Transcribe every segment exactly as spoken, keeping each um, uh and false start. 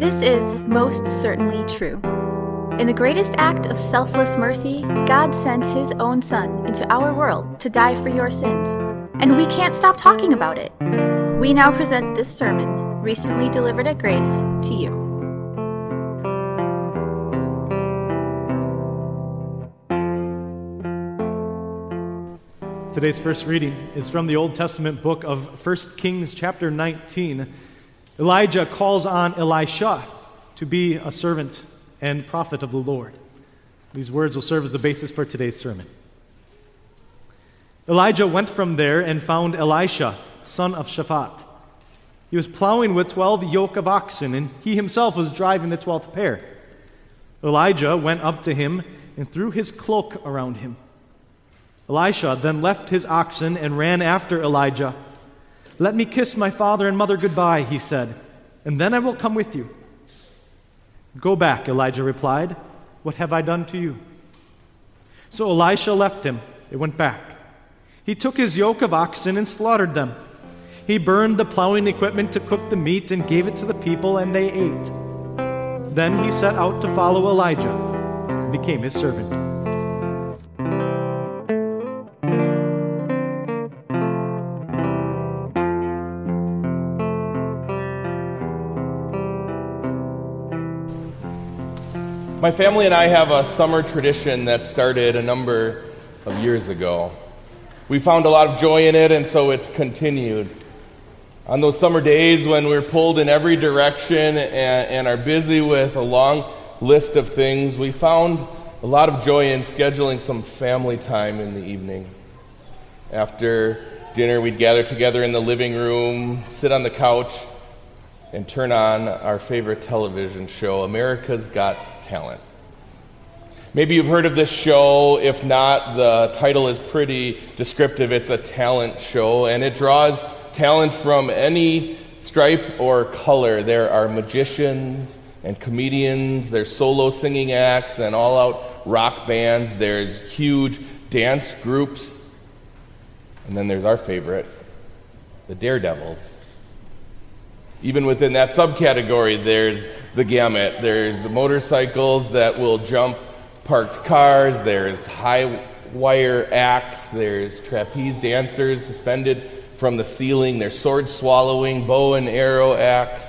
This is most certainly true. In the greatest act of selfless mercy, God sent His own Son into our world to die for your sins, and we can't stop talking about it. We now present this sermon, recently delivered at Grace, to you. Today's first reading is from the Old Testament book of First Kings chapter nineteen. Elijah calls on Elisha to be a servant and prophet of the Lord. These words will serve as the basis for today's sermon. Elijah went from there and found Elisha, son of Shaphat. He was plowing with twelve yoke of oxen, and he himself was driving the twelfth pair. Elijah went up to him and threw his cloak around him. Elisha then left his oxen and ran after Elijah. "Let me kiss my father and mother goodbye," he said, "and then I will come with you." "Go back," Elijah replied. "What have I done to you?" So Elisha left him. They went back. He took his yoke of oxen and slaughtered them. He burned the plowing equipment to cook the meat and gave it to the people, and they ate. Then he set out to follow Elijah and became his servant. My family and I have a summer tradition that started a number of years ago. We found a lot of joy in it, and so it's continued. On those summer days when we're pulled in every direction and, and are busy with a long list of things, we found a lot of joy in scheduling some family time in the evening. After dinner, we'd gather together in the living room, sit on the couch, and turn on our favorite television show, America's Got Talent. Maybe you've heard of this show. If not, the title is pretty descriptive. It's a talent show, and it draws talent from any stripe or color. There are magicians and comedians, there's solo singing acts and all-out rock bands, there's huge dance groups, and then there's our favorite, the Daredevils. Even within that subcategory, there's the gamut. There's motorcycles that will jump parked cars, there's high wire acts, there's trapeze dancers suspended from the ceiling, there's sword swallowing, bow and arrow acts.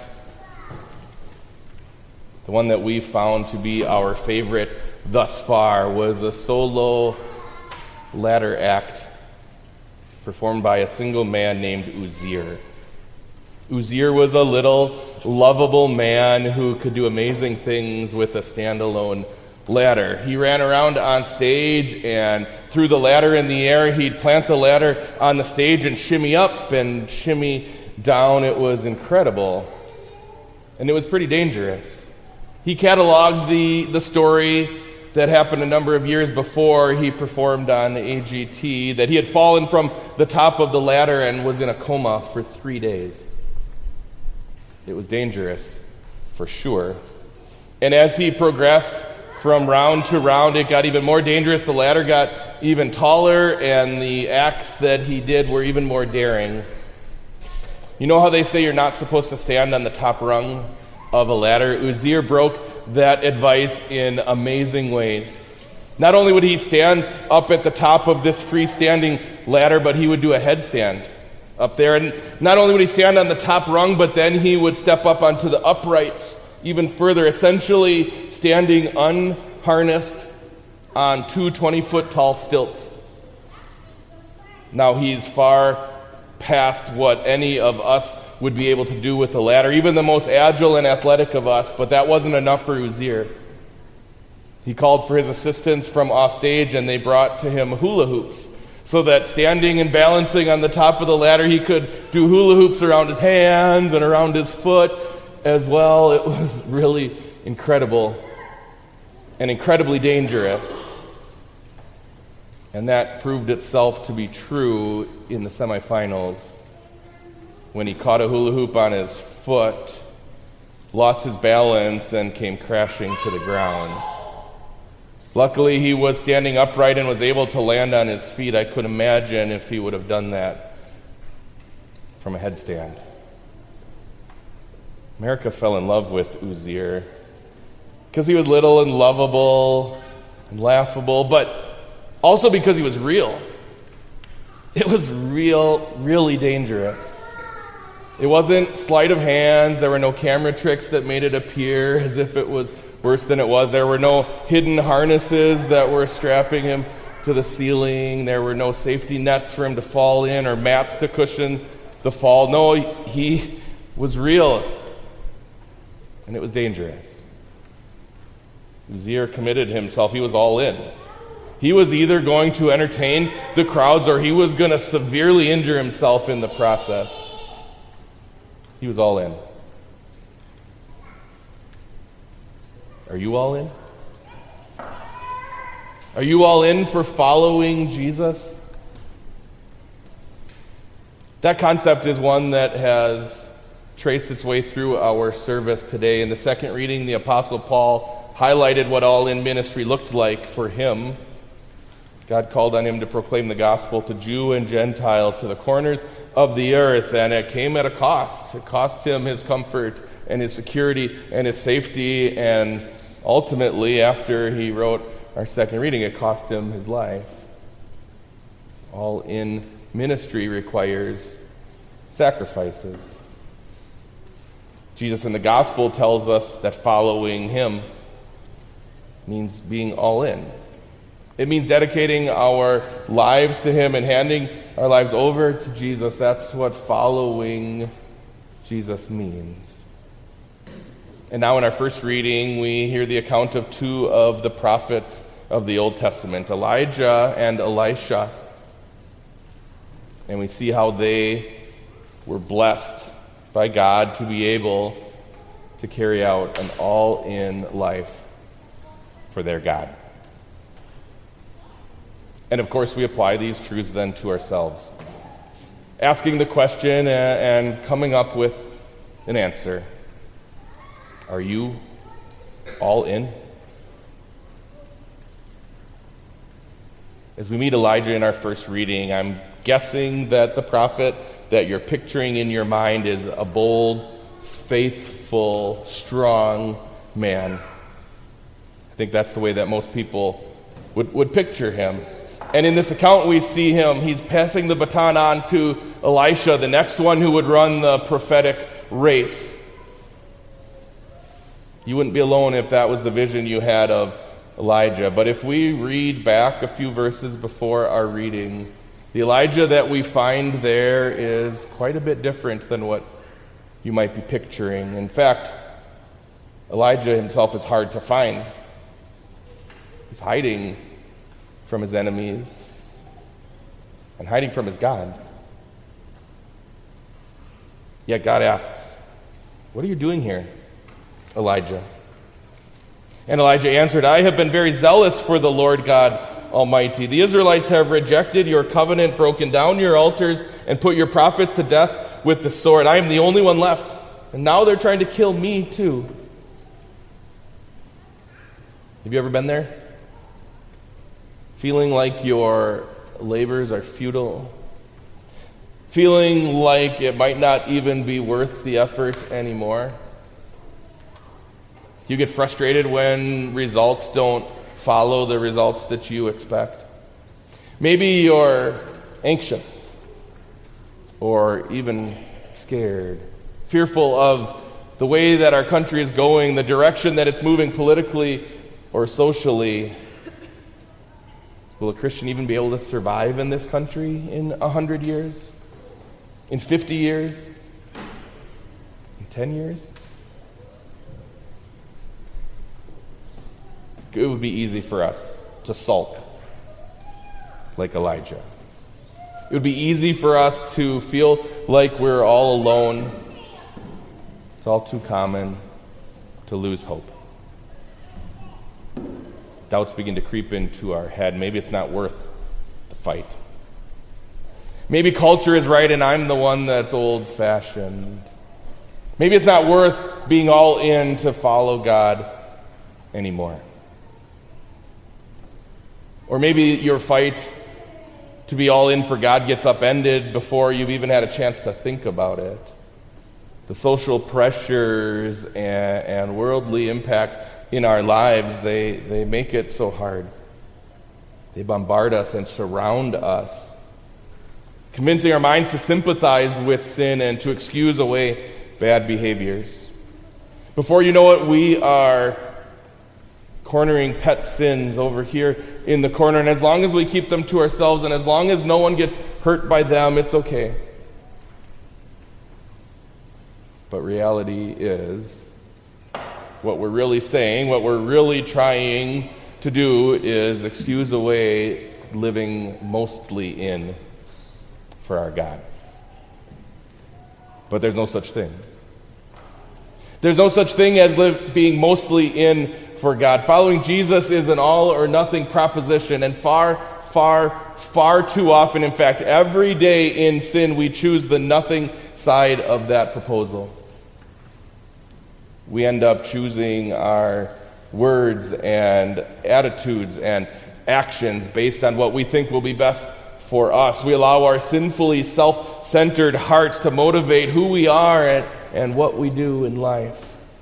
The one that we found to be our favorite thus far was a solo ladder act performed by a single man named Uzier. Uzier was a little lovable man who could do amazing things with a standalone ladder. He ran around on stage and threw the ladder in the air. He'd plant the ladder on the stage and shimmy up and shimmy down. It was incredible. And it was pretty dangerous. He cataloged the, the story that happened a number of years before he performed on A G T, that he had fallen from the top of the ladder and was in a coma for three days. It was dangerous, for sure. And as he progressed from round to round, it got even more dangerous. The ladder got even taller, and the acts that he did were even more daring. You know how they say you're not supposed to stand on the top rung of a ladder? Uzier broke that advice in amazing ways. Not only would he stand up at the top of this freestanding ladder, but he would do a headstand up there. And not only would he stand on the top rung, but then he would step up onto the uprights even further, essentially standing unharnessed on two twenty-foot tall stilts. Now he's far past what any of us would be able to do with the ladder, even the most agile and athletic of us, but that wasn't enough for Uzier. He called for his assistance from offstage, and they brought to him hula hoops, so that standing and balancing on the top of the ladder, he could do hula hoops around his hands and around his foot as well. It was really incredible and incredibly dangerous. And that proved itself to be true in the semifinals when he caught a hula hoop on his foot, lost his balance, and came crashing to the ground. Luckily, he was standing upright and was able to land on his feet. I could imagine if he would have done that from a headstand. America fell in love with Uzziah because he was little and lovable and laughable, but also because he was real. It was real, really dangerous. It wasn't sleight of hands. There were no camera tricks that made it appear as if it was worse than it was. There were no hidden harnesses that were strapping him to the ceiling. There were no safety nets for him to fall in or mats to cushion the fall. No, he was real, and it was dangerous. Uzziah committed himself. He was all in. He was either going to entertain the crowds or he was going to severely injure himself in the process. He was all in. Are you all in? Are you all in for following Jesus? That concept is one that has traced its way through our service today. In the second reading, the Apostle Paul highlighted what all-in ministry looked like for him. God called on him to proclaim the gospel to Jew and Gentile, to the corners of the earth, and it came at a cost. It cost him his comfort and his security and his safety, and ultimately, after he wrote our second reading, it cost him his life. All-in ministry requires sacrifices. Jesus in the gospel tells us that following him means being all in. It means dedicating our lives to him and handing our lives over to Jesus. That's what following Jesus means. And now in our first reading, we hear the account of two of the prophets of the Old Testament, Elijah and Elisha. And we see how they were blessed by God to be able to carry out an all-in life for their God. And of course, we apply these truths then to ourselves, asking the question and coming up with an answer. Are you all in? As we meet Elijah in our first reading, I'm guessing that the prophet that you're picturing in your mind is a bold, faithful, strong man. I think that's the way that most people would, would picture him. And in this account, we see him, he's passing the baton on to Elisha, the next one who would run the prophetic race. You wouldn't be alone if that was the vision you had of Elijah. But if we read back a few verses before our reading, the Elijah that we find there is quite a bit different than what you might be picturing. In fact, Elijah himself is hard to find. He's hiding from his enemies and hiding from his God. Yet God asks, "What are you doing here, Elijah?" And Elijah answered, "I have been very zealous for the Lord God Almighty. The Israelites have rejected your covenant, broken down your altars, and put your prophets to death with the sword. I am the only one left, and now they're trying to kill me too." Have you ever been there? Feeling like your labors are futile? Feeling like it might not even be worth the effort anymore? You get frustrated when results don't follow the results that you expect. Maybe you're anxious or even scared, fearful of the way that our country is going, the direction that it's moving politically or socially. Will a Christian even be able to survive in this country in a hundred years? In fifty years? In ten years? It would be easy for us to sulk like Elijah. It would be easy for us to feel like we're all alone. It's all too common to lose hope. Doubts begin to creep into our head. Maybe it's not worth the fight. Maybe culture is right and I'm the one that's old-fashioned. Maybe it's not worth being all in to follow God anymore. Or maybe your fight to be all in for God gets upended before you've even had a chance to think about it. The social pressures and, and worldly impacts in our lives, they, they make it so hard. They bombard us and surround us, convincing our minds to sympathize with sin and to excuse away bad behaviors. Before you know it, we are cornering pet sins over here in the corner, and as long as we keep them to ourselves and as long as no one gets hurt by them, it's okay. But reality is, what we're really saying, what we're really trying to do is excuse away living mostly in for our God. But there's no such thing. There's no such thing as live, being mostly in for God. Following Jesus is an all or nothing proposition, and far, far, far too often, in fact, every day in sin, we choose the nothing side of that proposal. We end up choosing our words and attitudes and actions based on what we think will be best for us. We allow our sinfully self-centered hearts to motivate who we are and, and what we do in life.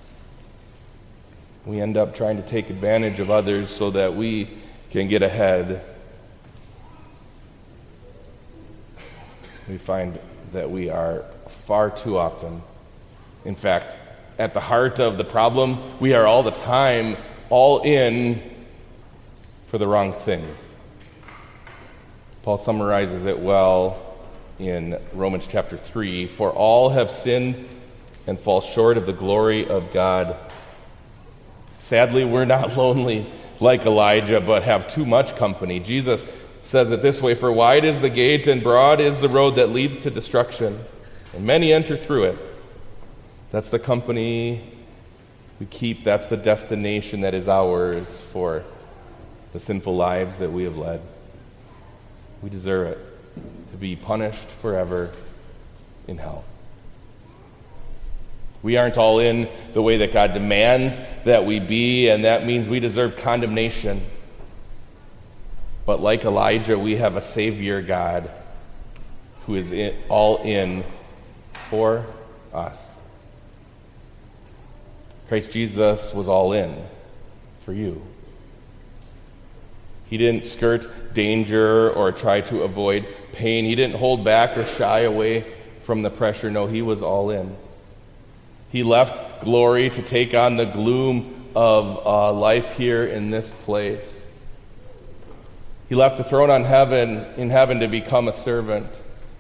We end up trying to take advantage of others so that we can get ahead. We find that we are far too often, in fact, at the heart of the problem, we are all the time all in for the wrong thing. Paul summarizes it well in Romans chapter three. For all have sinned and fall short of the glory of God. Sadly, we're not lonely like Elijah, but have too much company. Jesus says it this way, for wide is the gate and broad is the road that leads to destruction, and many enter through it. That's the company we keep. That's the destination that is ours for the sinful lives that we have led. We deserve it, to be punished forever in hell. We aren't all in the way that God demands that we be, and that means we deserve condemnation. But like Elijah, we have a Savior God who is in, all in for us. Christ Jesus was all in for you. He didn't skirt danger or try to avoid pain. He didn't hold back or shy away from the pressure. No, he was all in. He left glory to take on the gloom of uh, life here in this place. He left the throne on heaven, in heaven to become a servant.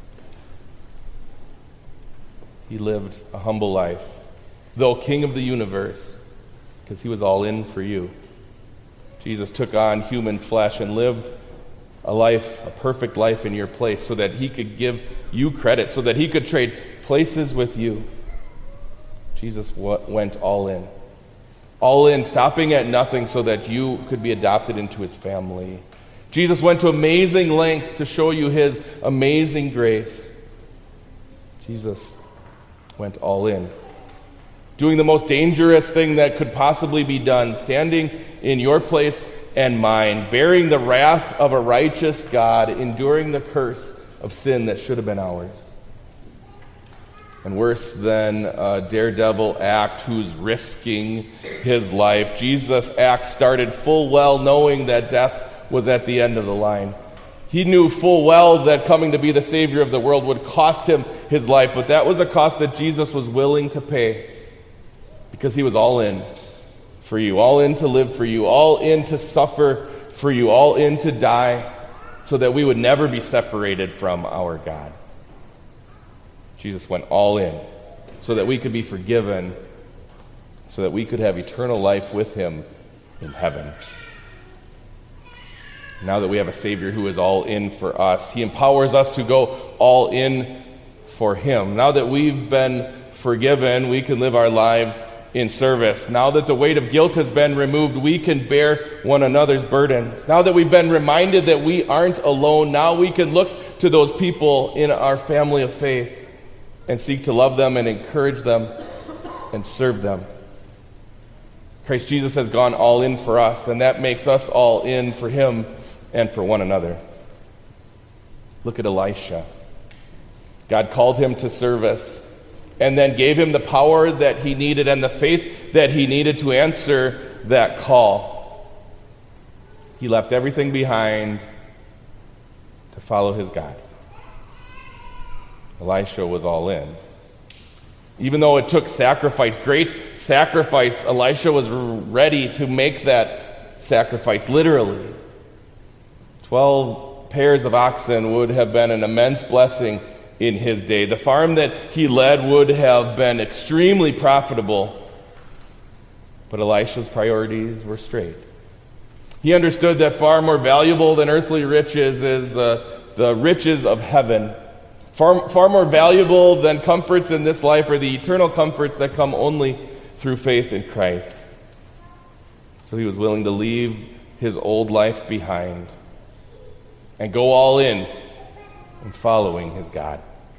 He lived a humble life, though king of the universe, because he was all in for you. Jesus took on human flesh and lived a life, a perfect life in your place, so that he could give you credit, so that he could trade places with you. Jesus w- went all in. All in, stopping at nothing so that you could be adopted into his family. Jesus went to amazing lengths to show you his amazing grace. Jesus went all in, doing the most dangerous thing that could possibly be done, standing in your place and mine, bearing the wrath of a righteous God, enduring the curse of sin that should have been ours. And worse than a daredevil act who's risking his life, Jesus' act started full well knowing that death was at the end of the line. He knew full well that coming to be the Savior of the world would cost him his life, but that was a cost that Jesus was willing to pay because he was all in for you, all in to live for you, all in to suffer for you, all in to die so that we would never be separated from our God. Jesus went all in so that we could be forgiven, so that we could have eternal life with him in heaven. Now that we have a Savior who is all in for us, he empowers us to go all in for him. Now that we've been forgiven, we can live our lives in service. Now that the weight of guilt has been removed, we can bear one another's burdens. Now that we've been reminded that we aren't alone, now we can look to those people in our family of faith and seek to love them and encourage them and serve them. Christ Jesus has gone all in for us, and that makes us all in for him and for one another. Look at Elisha. God called him to service. and then gave him the power that he needed and the faith that he needed to answer that call. He left everything behind to follow his God. Elisha was all in. Even though it took sacrifice, great sacrifice, Elisha was ready to make that sacrifice, literally. Twelve pairs of oxen would have been an immense blessing in his day. The farm that he led would have been extremely profitable, but Elisha's priorities were straight. He understood that far more valuable than earthly riches is the, the riches of heaven. Far, far more valuable than comforts in this life are the eternal comforts that come only through faith in Christ. So he was willing to leave his old life behind and go all in in following his God.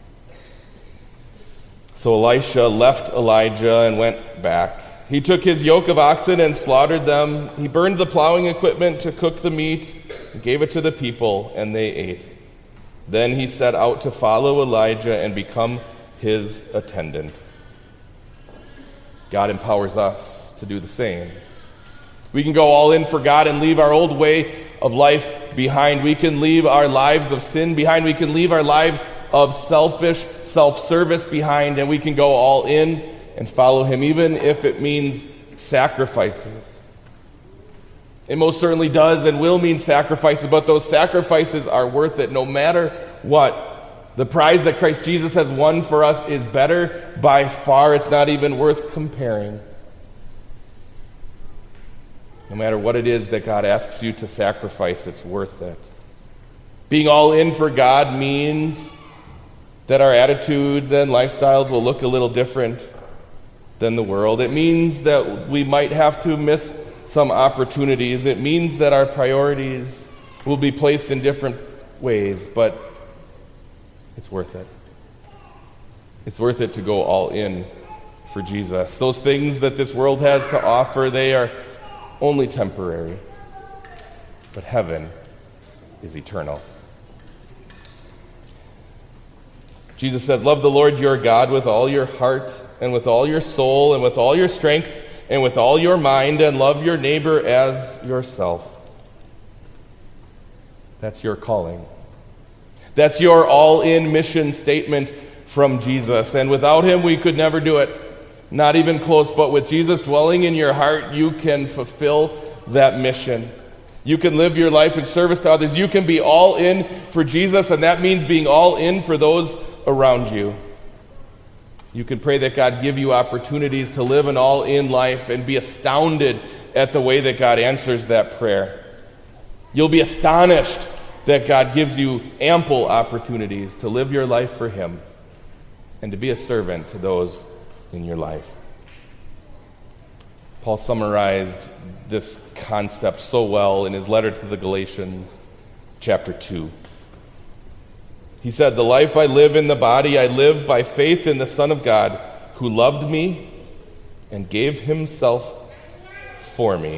So Elisha left Elijah and went back. He took his yoke of oxen and slaughtered them. He burned the plowing equipment to cook the meat and gave it to the people, and they ate. Then he set out to follow Elijah and become his attendant. God empowers us to do the same. We can go all in for God and leave our old way of life behind. We can leave our lives of sin behind. We can leave our lives of selfish self-service behind, and we can go all in and follow him, even if it means sacrifices. It most certainly does and will mean sacrifices, but those sacrifices are worth it no matter what. The prize that Christ Jesus has won for us is better by far. It's not even worth comparing. No matter what it is that God asks you to sacrifice, it's worth it. Being all in for God means that our attitudes and lifestyles will look a little different than the world. It means that we might have to miss some opportunities. It means that our priorities will be placed in different ways, but it's worth it. It's worth it to go all in for Jesus. Those things that this world has to offer, they are only temporary, but heaven is eternal. Jesus says, love the Lord your God with all your heart and with all your soul and with all your strength and with all your mind, and love your neighbor as yourself. That's your calling. That's your all-in mission statement from Jesus. And without him, we could never do it. Not even close. But with Jesus dwelling in your heart, you can fulfill that mission. You can live your life in service to others. You can be all in for Jesus, and that means being all in for those around you. You can pray that God give you opportunities to live an all-in life and be astounded at the way that God answers that prayer. You'll be astonished that God gives you ample opportunities to live your life for him and to be a servant to those in your life. Paul summarized this concept so well in his letter to the Galatians, chapter two. He said, the life I live in the body, I live by faith in the Son of God, who loved me and gave himself for me.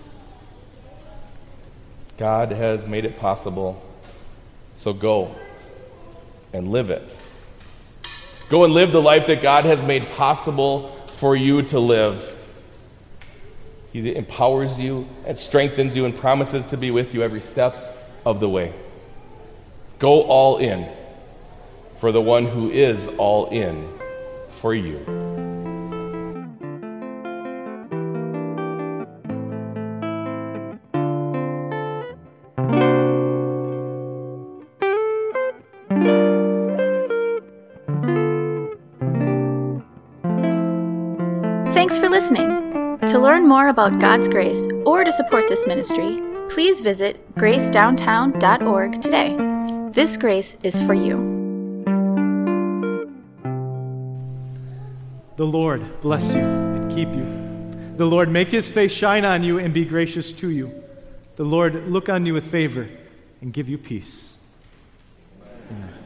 God has made it possible, so go and live it. Go and live the life that God has made possible for you to live. He empowers you and strengthens you and promises to be with you every step of the way. Go all in for the one who is all in for you. Thanks for listening. To learn more about God's grace or to support this ministry, please visit grace downtown dot org today. This grace is for you. The Lord bless you and keep you. The Lord make his face shine on you and be gracious to you. The Lord look on you with favor and give you peace. Amen.